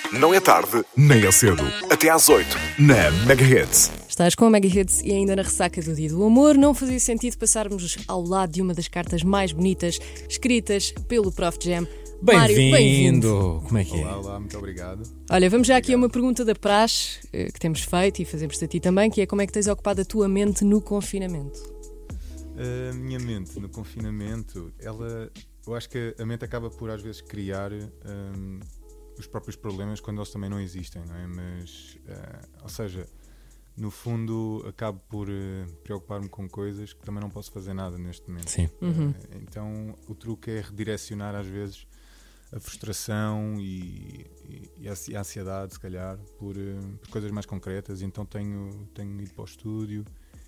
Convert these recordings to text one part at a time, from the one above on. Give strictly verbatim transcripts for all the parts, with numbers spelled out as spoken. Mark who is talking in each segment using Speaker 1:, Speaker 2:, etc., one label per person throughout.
Speaker 1: Não é tarde, nem é cedo. Até às oito, na Mega Hits.
Speaker 2: Estás com a Mega Hits e ainda na ressaca do Dia do Amor, não fazia sentido passarmos ao lado de uma das cartas mais bonitas escritas pelo Prof Jam. Mário,
Speaker 3: Bem-vindo!
Speaker 2: bem-vindo!
Speaker 3: Como é que é?
Speaker 4: Olá, olá, muito obrigado.
Speaker 2: Olha, vamos já aqui a uma pergunta da praxe que temos feito e fazemos-te a ti também, que é como é que tens ocupado a tua mente no confinamento?
Speaker 4: A minha mente no confinamento, ela, eu acho que a mente acaba por às vezes criar um, os próprios problemas quando eles também não existem, não é? Mas, uh, ou seja, no fundo acabo por uh, preocupar-me com coisas que também não posso fazer nada neste momento.
Speaker 3: Sim.
Speaker 2: Uhum.
Speaker 4: Uh, então o truque é redirecionar às vezes a frustração e, e, e a ansiedade, se calhar, por, uh, por coisas mais concretas. Então tenho, tenho ido para o estúdio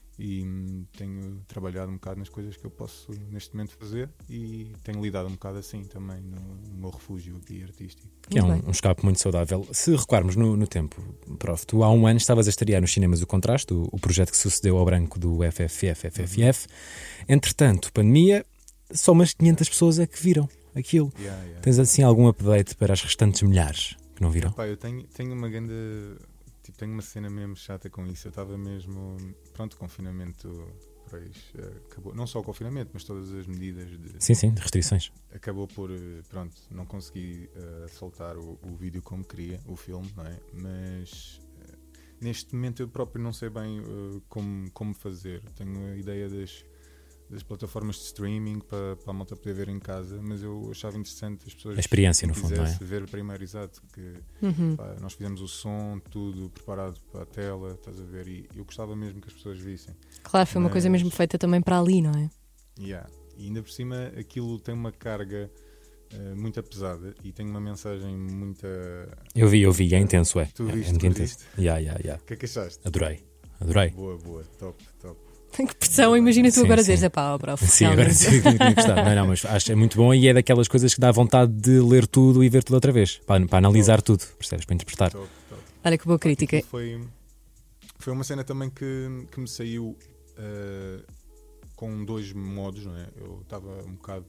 Speaker 4: e hum, tenho trabalhado um bocado nas coisas que eu posso neste momento fazer e tenho lidado um bocado assim também no, no meu refúgio aqui artístico.
Speaker 3: Que é um, um escape muito saudável. Se recuarmos no, no tempo, Prof, tu há um ano estavas a estrear nos cinemas O Contraste, o, o projeto que sucedeu ao branco do F F F F F F. Entretanto, pandemia, só umas quinhentas pessoas é que viram aquilo.
Speaker 4: Yeah, yeah.
Speaker 3: Tens assim algum update para as restantes milhares que não viram?
Speaker 4: Epá, eu tenho, tenho uma grande... Tipo, tenho uma cena mesmo chata com isso. Eu estava mesmo... Pronto, o confinamento... Pois, acabou, não só o confinamento, mas todas as medidas de...
Speaker 3: Sim, sim, de restrições.
Speaker 4: Acabou por... Pronto, não consegui uh, soltar o, o vídeo como queria, o filme, não é? Mas... Uh, neste momento eu próprio não sei bem uh, como, como fazer. Tenho a ideia das... das plataformas de streaming para, para a malta poder ver em casa, mas eu achava interessante as pessoas...
Speaker 3: A experiência, no fundo, não é?
Speaker 4: Ver primeiro, exato, que
Speaker 2: Uhum.
Speaker 4: pá, nós fizemos o som, tudo preparado para a tela, estás a ver, e eu gostava mesmo que as pessoas vissem.
Speaker 2: Claro, foi uma
Speaker 4: Mas-
Speaker 2: coisa mesmo feita também para ali, não é?
Speaker 4: Yeah. E ainda por cima aquilo tem uma carga uh, muito pesada e tem uma mensagem muito...
Speaker 3: Eu vi, eu vi, é intenso, é.
Speaker 4: Tu
Speaker 3: é,
Speaker 4: viste,
Speaker 3: é muito
Speaker 4: tu
Speaker 3: intenso.
Speaker 4: viste?
Speaker 3: Yeah, yeah, yeah.
Speaker 4: O que é que achaste?
Speaker 3: Adorei, adorei.
Speaker 4: Boa, boa, top, top.
Speaker 2: Que pressão, imagina tu
Speaker 3: Sim,
Speaker 2: agora
Speaker 3: sim.
Speaker 2: dizeres, pá, Prof.
Speaker 3: Sim, agora
Speaker 2: realmente.
Speaker 3: sim, tinha tinha gostado. Não, não, mas acho que é muito bom e é daquelas coisas que dá vontade de ler tudo e ver tudo outra vez, para, para analisar tudo, percebes? Para interpretar.
Speaker 4: Top, top.
Speaker 2: Olha que boa crítica.
Speaker 4: Aquilo Foi, foi uma cena também que, que me saiu uh, com dois modos, não é? Eu estava um bocado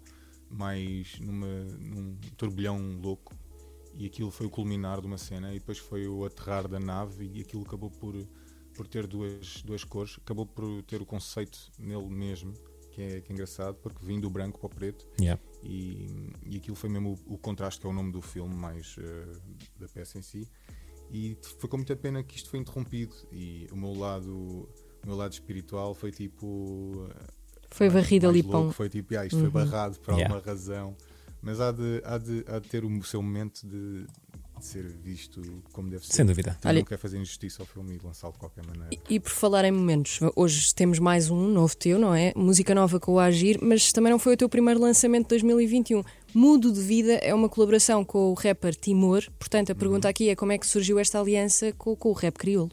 Speaker 4: mais numa, num turbilhão louco e aquilo foi o culminar de uma cena e depois foi o aterrar da nave e aquilo acabou por, por ter duas, duas cores, acabou por ter o conceito nele mesmo, que é, que é engraçado, porque vim do branco para o preto.
Speaker 3: Yeah.
Speaker 4: E, e aquilo foi mesmo o, o contraste, que é o nome do filme, mais uh, da peça em si. E foi com muita pena que isto foi interrompido. E o meu lado, o meu lado espiritual foi tipo. uh,
Speaker 2: Foi
Speaker 4: mais-
Speaker 2: varrido
Speaker 4: mais
Speaker 2: ali para
Speaker 4: louco,
Speaker 2: um...
Speaker 4: Foi tipo, ah, isto
Speaker 2: Uhum.
Speaker 4: foi barrado por
Speaker 3: Yeah.
Speaker 4: alguma razão. Mas há de, há de, há de ter o seu momento de, de ser visto como deve ser.
Speaker 3: Sem dúvida.
Speaker 4: Eu
Speaker 2: Olha-
Speaker 4: não quero fazer injustiça ao filme e lançá-lo de qualquer maneira.
Speaker 2: E, e por falar em momentos, hoje temos mais um novo teu, não é? Música nova com o Agir, mas também não foi o teu primeiro lançamento de dois mil e vinte e um. Mudo de Vida é uma colaboração com o rapper Timor, portanto a pergunta aqui é como é que surgiu esta aliança com, com o rap crioulo?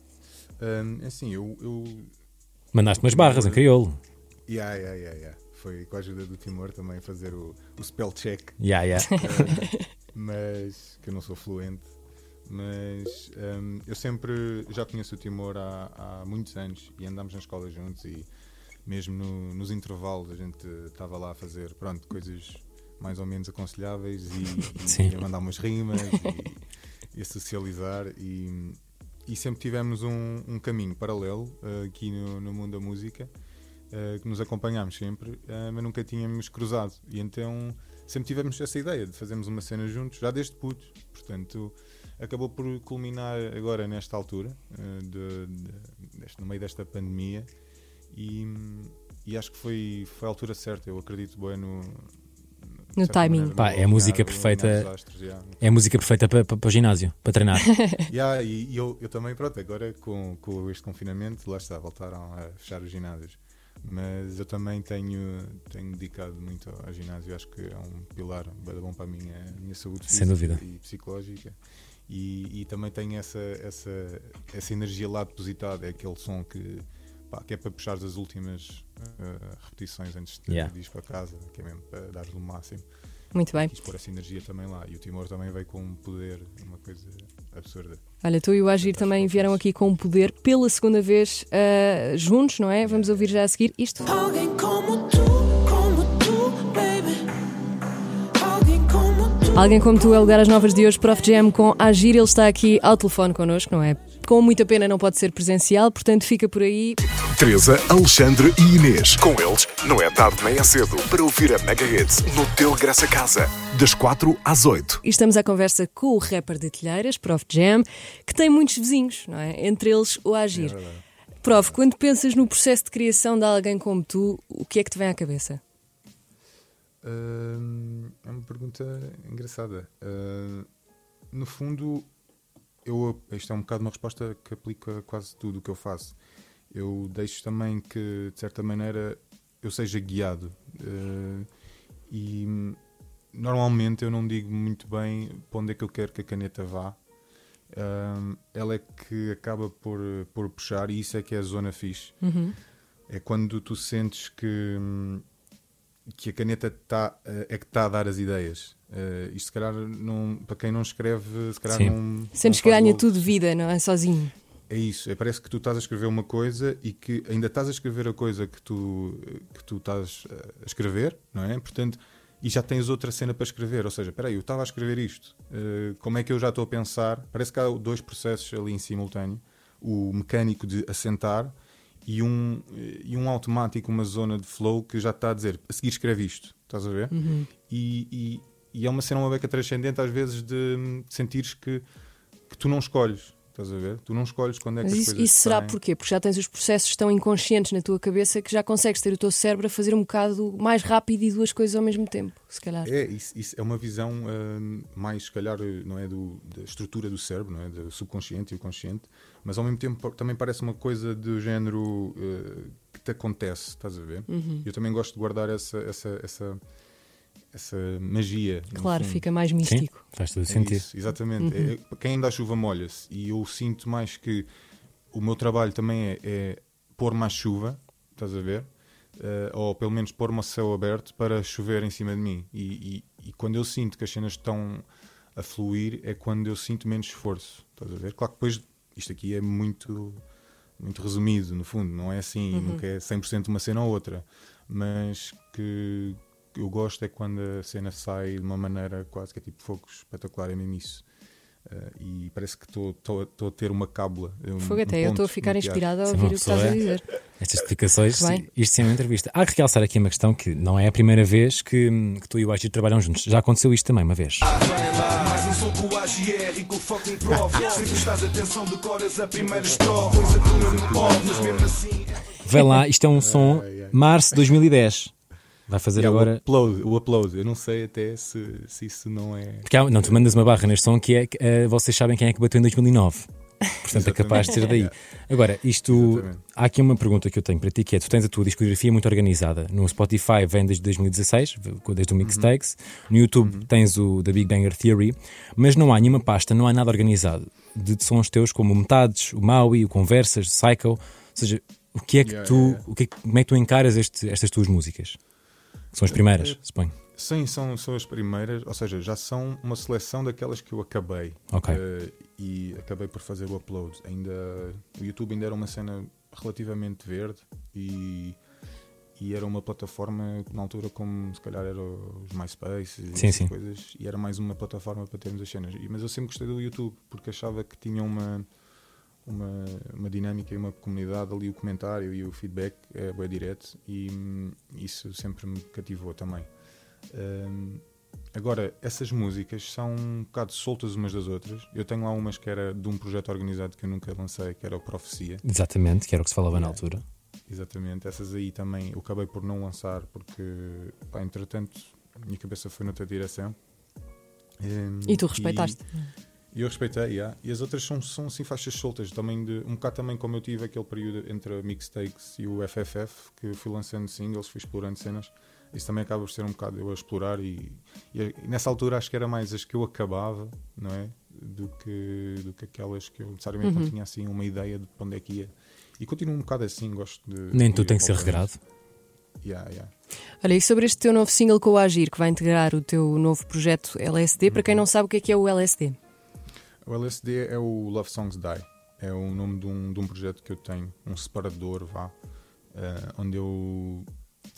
Speaker 4: Um, assim, eu. eu
Speaker 3: Mandaste umas barras em crioulo.
Speaker 4: yeah, yeah, yeah, yeah. Foi com a ajuda do Timor também fazer o, o spell check.
Speaker 3: Yeah, yeah.
Speaker 4: Uh, mas que eu não sou fluente, mas um, eu sempre já conheço o Timor há, há muitos anos e andámos na escola juntos e mesmo no- nos intervalos a gente estava lá a fazer pronto, coisas mais ou menos aconselháveis e,
Speaker 3: Sim.
Speaker 4: e a mandar umas rimas e, e a socializar e, e sempre tivemos um, um caminho paralelo uh, aqui no, no mundo da música, uh, que nos acompanhámos sempre, uh, mas nunca tínhamos cruzado e então sempre tivemos essa ideia de fazermos uma cena juntos, já desde putos, portanto acabou por culminar agora nesta altura, uh, de, de, deste, no meio desta pandemia e, e acho que foi, foi a altura certa, eu acredito bem no, de
Speaker 2: No
Speaker 4: certa
Speaker 2: timing.
Speaker 4: maneira,
Speaker 3: Pá,
Speaker 4: no
Speaker 3: é a música
Speaker 4: alinhar-
Speaker 3: perfeita.
Speaker 4: alinhar os astros, yeah.
Speaker 3: É a música perfeita para, para, para o ginásio, para treinar.
Speaker 4: Yeah, e e eu, eu também, pronto, agora com, com este confinamento, lá está, voltaram a fechar os ginásios. Mas eu também tenho, tenho dedicado muito ao ginásio, acho que é um pilar bem bom para a minha, a minha saúde
Speaker 3: Sem
Speaker 4: física
Speaker 3: dúvida.
Speaker 4: e psicológica. E, e também tenho essa, essa, essa energia lá depositada, é aquele som que, pá, que é para puxar as últimas uh, repetições antes de ter
Speaker 3: Yeah.
Speaker 4: o disco a casa, que é mesmo para dar-lhe o máximo.
Speaker 2: Muito bem.
Speaker 4: Quis pôr essa energia também lá. E o Timor também veio com um poder, uma coisa absurda.
Speaker 2: Olha, tu e o Agir também vieram aqui com o poder pela segunda vez uh, juntos, não é? Vamos ouvir já a seguir isto.
Speaker 5: Alguém como tu, como tu, baby. Alguém como tu.
Speaker 2: Alguém Como Tu é o Lugar às Novas de hoje, Prof Jam com Agir. Ele está aqui ao telefone connosco, não é? Com muita pena não pode ser presencial, portanto fica por aí.
Speaker 1: Teresa, Alexandre e Inês. Com eles, não é tarde nem é cedo para ouvir a Mega Hits no teu Graça Casa, das quatro às oito.
Speaker 2: E estamos à conversa com o rapper de Telheiras, Prof Jam, que tem muitos vizinhos, não é? Entre eles o Agir.
Speaker 4: É
Speaker 2: Prof, quando pensas no processo de criação de Alguém Como Tu, o que é que te vem à cabeça?
Speaker 4: Uh, é uma pergunta engraçada. Uh, no fundo, eu, isto é um bocado uma resposta que aplica a quase tudo o que eu faço. Eu deixo também que, de certa maneira, eu seja guiado. Uh, e normalmente eu não digo muito bem para onde é que eu quero que a caneta vá. Um, ela é que acaba por, por puxar, e isso é que é a zona fixe.
Speaker 2: Uhum.
Speaker 4: É quando tu sentes que, que a caneta tá, é que está a dar as ideias. Uh, isto, se calhar, não, para quem não escreve, se calhar
Speaker 3: Sim.
Speaker 4: não.
Speaker 2: Sentes
Speaker 4: não
Speaker 2: que
Speaker 4: faz
Speaker 2: ganha
Speaker 4: logo.
Speaker 2: tudo vida, não é? Sozinho.
Speaker 4: É isso, é, parece que tu estás a escrever uma coisa e que ainda estás a escrever a coisa que tu, que tu estás a escrever, não é? Portanto, e já tens outra cena para escrever, ou seja, espera aí, eu estava a escrever isto, uh, como é que eu já estou a pensar? Parece que há dois processos ali em simultâneo, o mecânico de assentar e um, e um automático, uma zona de flow que já está a dizer, a seguir escreve isto, estás a ver?
Speaker 2: Uhum.
Speaker 4: E, e, e é uma cena, uma beca transcendente às vezes de, de sentires que, que tu não escolhes. Estás a ver? Tu não escolhes quando é que
Speaker 2: Mas
Speaker 4: as
Speaker 2: isso,
Speaker 4: coisas
Speaker 2: isso será
Speaker 4: saem.
Speaker 2: porquê? Porque já tens os processos tão inconscientes na tua cabeça que já consegues ter o teu cérebro a fazer um bocado mais rápido e duas coisas ao mesmo tempo, se calhar.
Speaker 4: É, isso, isso é uma visão hum, mais, se calhar, não é do, da estrutura do cérebro, não é? Do subconsciente e o consciente, mas ao mesmo tempo também parece uma coisa do género uh, que te acontece, estás a ver?
Speaker 2: Uhum.
Speaker 4: Eu também gosto de guardar essa, essa, essa, essa magia. no
Speaker 2: Claro,
Speaker 4: fundo.
Speaker 2: fica mais
Speaker 3: Sim,
Speaker 2: místico.
Speaker 3: faz todo
Speaker 4: É
Speaker 3: sentido.
Speaker 4: isso, exatamente.
Speaker 2: Uhum.
Speaker 4: É, quem ainda a chuva molha-se, e eu sinto mais que o meu trabalho também é, é pôr mais chuva, estás a ver? Uh, ou pelo menos pôr-me ao céu aberto para chover em cima de mim. E, e, e quando eu sinto que as cenas estão a fluir, é quando eu sinto menos esforço, estás a ver? Claro que depois isto aqui é muito, muito resumido, no fundo, não é assim,
Speaker 2: Uhum.
Speaker 4: nunca é cem por cento uma cena ou outra, mas que eu gosto é quando a cena sai de uma maneira quase que é tipo fogo espetacular, é mesmo isso. Uh, e parece que estou a ter uma cábula. Um,
Speaker 2: Fogo, até
Speaker 4: um
Speaker 2: eu
Speaker 4: ponto
Speaker 2: estou a ficar
Speaker 4: no teatro.
Speaker 2: inspirada a
Speaker 3: Sim,
Speaker 2: ouvir
Speaker 3: uma
Speaker 2: o que estás a
Speaker 3: pessoa é-
Speaker 2: dizer.
Speaker 3: Estas explicações,
Speaker 2: Bem.
Speaker 3: sim, isto sim é uma entrevista. Há que realçar aqui uma questão que não é a primeira vez que, que tu e o Agir trabalham juntos. Já aconteceu isto também uma vez.
Speaker 5: Mais um som com o A G R e com o fucking prof. Se prestares atenção, decoras a primeira estrofe. Coisa que eu não pode, mas mesmo assim.
Speaker 3: Vê lá, isto é um som
Speaker 4: Ai, ai.
Speaker 3: março de dois mil e dez. Vai fazer
Speaker 4: Yeah,
Speaker 3: agora.
Speaker 4: o upload, o upload, eu não sei até se, se isso não é.
Speaker 3: Porque há- não, tu mandas uma barra neste som que é. eh, vocês sabem quem é que bateu em dois mil e nove. Portanto, é capaz de ser daí. Agora, isto.
Speaker 4: Exatamente.
Speaker 3: Há aqui uma pergunta que eu tenho para ti, que é: tu tens a tua discografia muito organizada. No Spotify vem desde dois mil e dezasseis, desde o Mixtakes. No YouTube tens o The Big Banger Theory, mas não há nenhuma pasta, não há nada organizado de sons teus como o Metades, o Maui, o Conversas, o Psycho. Ou seja, o que é que
Speaker 4: Yeah,
Speaker 3: tu.
Speaker 4: yeah, yeah.
Speaker 3: O que é que- como é que tu encaras este- estas tuas músicas? Que são as primeiras, suponho.
Speaker 4: Sim, são, são as primeiras, ou seja, já são uma seleção daquelas que eu acabei.
Speaker 3: Ok.
Speaker 4: Eh, e acabei por fazer o upload. Ainda, o YouTube ainda era uma cena relativamente verde e, e era uma plataforma na altura como se calhar era os MySpace e
Speaker 3: Sim,
Speaker 4: essas
Speaker 3: sim.
Speaker 4: coisas, e era mais uma plataforma para termos as cenas. E- Mas eu sempre gostei do YouTube porque achava que tinha uma, uma, uma dinâmica e uma comunidade ali, o comentário e o feedback é bem direto, e hum, isso sempre me cativou também. Hum, agora, essas músicas são um bocado soltas umas das outras. Eu tenho lá umas que era de um projeto organizado que eu nunca lancei, que era o Profecia.
Speaker 3: Exatamente, que era o que se falava na
Speaker 4: Yeah.
Speaker 3: altura.
Speaker 4: Exatamente, essas aí também eu acabei por não lançar porque, pá, entretanto, a minha cabeça foi noutra direção. Hum,
Speaker 2: E tu respeitaste.
Speaker 4: E eu respeitei, yeah. E as outras são, são assim faixas soltas, também de, um bocado também como eu tive aquele período entre a Mixtakes e o F F F, que fui lançando singles, fui explorando cenas. Isso também acaba por ser um bocado eu a explorar, e, e, e nessa altura acho que era mais as que eu acabava, não é? Do que, do que aquelas que eu necessariamente
Speaker 2: Uhum.
Speaker 4: não tinha assim uma ideia de para onde é que ia. E continuo um bocado assim, gosto de.
Speaker 3: Nem
Speaker 4: de
Speaker 3: tu
Speaker 4: ir
Speaker 3: tem que ser
Speaker 4: ao
Speaker 3: regrado.
Speaker 4: Yeah, yeah.
Speaker 2: Olha, e sobre este teu novo single com o Agir, que vai integrar o teu novo projeto L S D, para quem não sabe o que é que é o L S D?
Speaker 4: O L S D é o Love Songs Die. É o nome de um, de um projeto que eu tenho, um separador, vá, eh, onde eu, de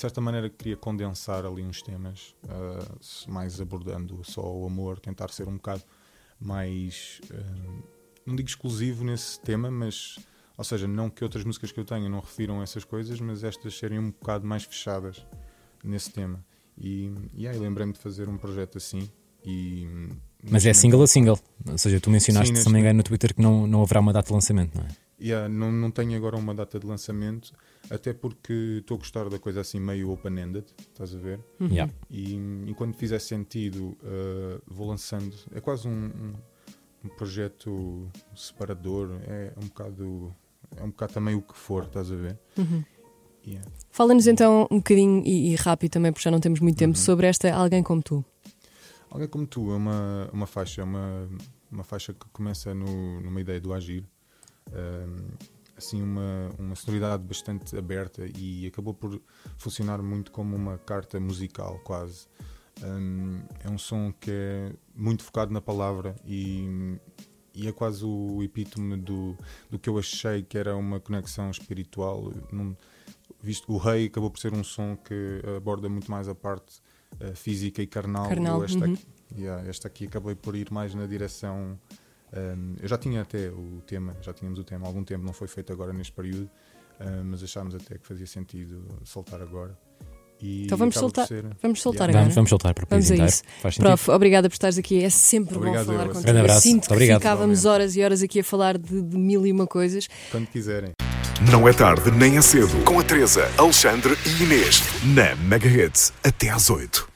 Speaker 4: certa maneira queria condensar ali uns temas, uh, mais abordando só o amor, tentar ser um bocado mais, uh, não digo exclusivo nesse tema, mas, ou seja, não que outras músicas que eu tenho não refiram a essas coisas, mas estas serem um bocado mais fechadas nesse tema. E, e aí lembrei-me de fazer um projeto assim. E,
Speaker 3: mas é single a single, ou seja, tu mencionaste,
Speaker 4: sim,
Speaker 3: se não me engano, no Twitter que não, não haverá uma data de lançamento, não é?
Speaker 4: Yeah, não, não tenho agora uma data de lançamento, até porque estou a gostar da coisa assim meio open-ended, estás a ver?
Speaker 3: Uhum. Yeah.
Speaker 4: E, e quando fizer sentido, uh, vou lançando. É quase um, um, um projeto separador, é um bocado, é um bocado também o que for, estás a ver?
Speaker 2: Uhum.
Speaker 4: Yeah.
Speaker 2: Fala-nos então um bocadinho, e, e rápido também, porque já não temos muito tempo,
Speaker 4: uhum.
Speaker 2: sobre esta Alguém Como Tu.
Speaker 4: Alguém Como Tu é uma, uma faixa, uma, uma faixa que começa no, numa ideia do Agir. Um, assim uma, uma sonoridade bastante aberta e acabou por funcionar muito como uma carta musical quase. Um, é um som que é muito focado na palavra e, e é quase o epítome do, do que eu achei que era uma conexão espiritual. Num, visto que o Rei acabou por ser um som que aborda muito mais a parte uh, física e carnal,
Speaker 2: carnal
Speaker 4: eu esta,
Speaker 2: uhum.
Speaker 4: aqui, yeah, esta aqui acabei por ir mais na direção. Um, eu já tinha até o tema, já tínhamos o tema há algum tempo, não foi feito agora neste período, um, mas achámos até que fazia sentido soltar agora. E
Speaker 2: então vamos soltar,
Speaker 4: ser...
Speaker 2: vamos soltar
Speaker 4: yeah.
Speaker 2: agora.
Speaker 3: Vamos, vamos soltar para o país inteiro. Faz sentido.
Speaker 2: Prof, obrigada por estares aqui, é sempre
Speaker 4: Obrigado,
Speaker 2: bom falar
Speaker 4: eu,
Speaker 2: contigo.
Speaker 3: Grande abraço.
Speaker 2: Sinto que
Speaker 3: Obrigado.
Speaker 2: ficávamos horas e horas aqui a falar de, de mil e uma coisas.
Speaker 4: Quando quiserem.
Speaker 1: Não é tarde nem é cedo, com a Teresa, Alexandre e Inês, na Mega Hits, até às oito.